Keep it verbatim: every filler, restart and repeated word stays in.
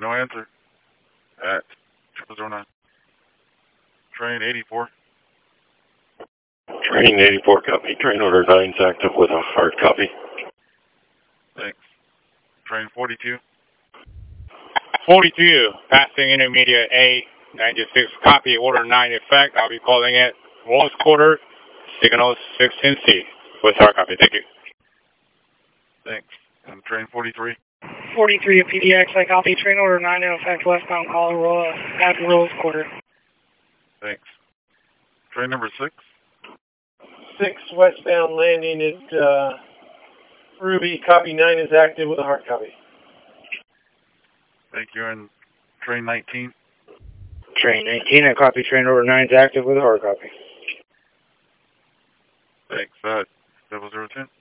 No answer. At triple zero nine. Train eighty-four. Train eighty-four, copy. Train order nine's active with a hard copy. Thanks. Train forty-two. forty-two, passing intermediate A ninety-six, copy, order nine effect. I'll be calling it Walls Quarter, signal sixteen C with hard copy. Thank you. Thanks. And train forty-three. forty-three at P D X, I copy, train order nine in effect, westbound Colorado, at Rose Quarter. Thanks. Train number six. Six westbound landing at uh, Ruby, copy nine is active with a hard copy. Thank you. And train nineteen. Train nineteen, I copy, train order nine's active with a hard copy. Thanks. Uh, double zero ten.